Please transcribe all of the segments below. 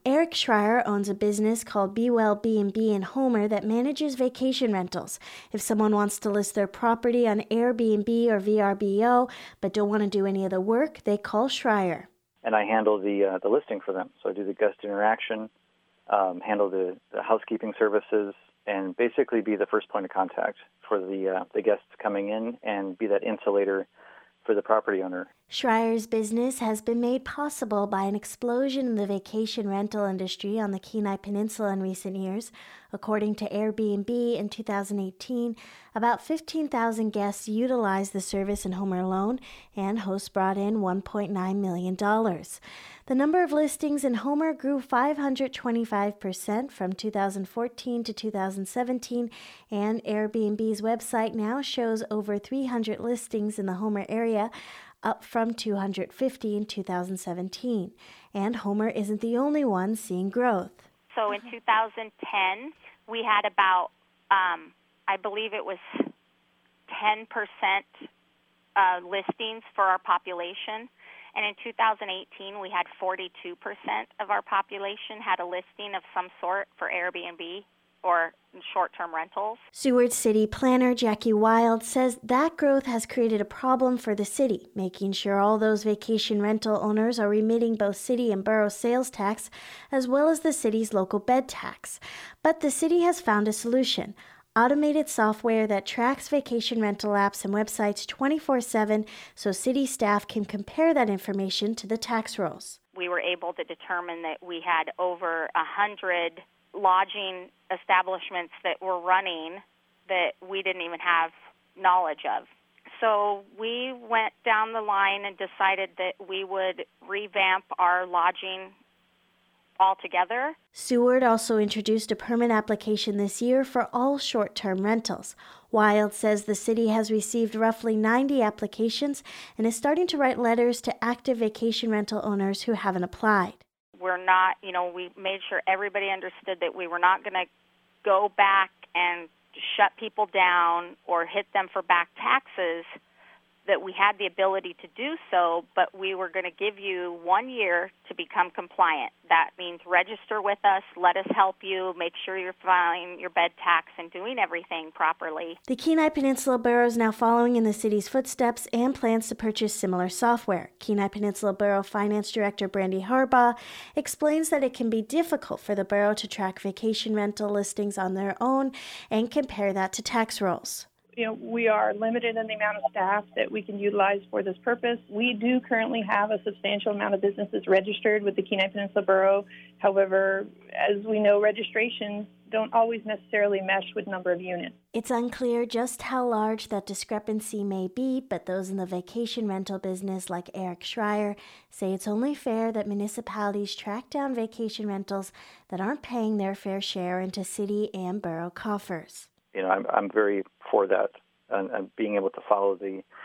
Eric Schreier owns a business called Be Well B&B in Homer that manages vacation rentals. If someone wants to list their property on Airbnb or VRBO but don't want to do any of the work, they call Schreier. And I handle the listing for them. So I do the guest interaction, handle the housekeeping services, and basically be the first point of contact for the guests coming in and be that insulator for the property owner. Schreier's business has been made possible by an explosion in the vacation rental industry on the Kenai Peninsula in recent years. According to Airbnb, in 2018, about 15,000 guests utilized the service in Homer alone, and hosts brought in $1.9 million. The number of listings in Homer grew 525% from 2014 to 2017, and Airbnb's website now shows over 300 listings in the Homer area, up from 250 in 2017. And Homer isn't the only one seeing growth. So in 2010, we had about, I believe it was 10% listings for our population. And in 2018, we had 42% of our population had a listing of some sort for Airbnb or short-term rentals. Seward City Planner Jackie Wild says that growth has created a problem for the city, making sure all those vacation rental owners are remitting both city and borough sales tax, as well as the city's local bed tax. But the city has found a solution: automated software that tracks vacation rental apps and websites 24/7 so city staff can compare that information to the tax rolls. We were able to determine that we had over 100 lodging establishments that were running that we didn't even have knowledge of. So we went down the line and decided that we would revamp our lodging altogether. Seward also introduced a permit application this year for all short-term rentals. Wild says the city has received roughly 90 applications and is starting to write letters to active vacation rental owners who haven't applied. We're not, we made sure everybody understood that we were not going to go back and shut people down or hit them for back taxes, that we had the ability to do so, but we were going to give you 1 year to become compliant. That means register with us, let us help you, make sure you're filing your bed tax and doing everything properly. The Kenai Peninsula Borough is now following in the city's footsteps and plans to purchase similar software. Kenai Peninsula Borough Finance Director Brandy Harbaugh explains that it can be difficult for the borough to track vacation rental listings on their own and compare that to tax rolls. We are limited in the amount of staff that we can utilize for this purpose. We do currently have a substantial amount of businesses registered with the Kenai Peninsula Borough. However, as we know, registrations don't always necessarily mesh with number of units. It's unclear just how large that discrepancy may be, but those in the vacation rental business, like Eric Schreier, say it's only fair that municipalities track down vacation rentals that aren't paying their fair share into city and borough coffers. I'm very for that, and being able to follow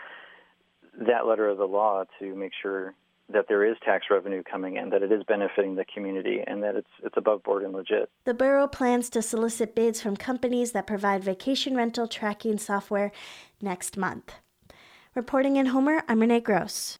that letter of the law to make sure that there is tax revenue coming in, that it is benefiting the community, and that it's above board and legit. The borough plans to solicit bids from companies that provide vacation rental tracking software next month. Reporting in Homer, I'm Renee Gross.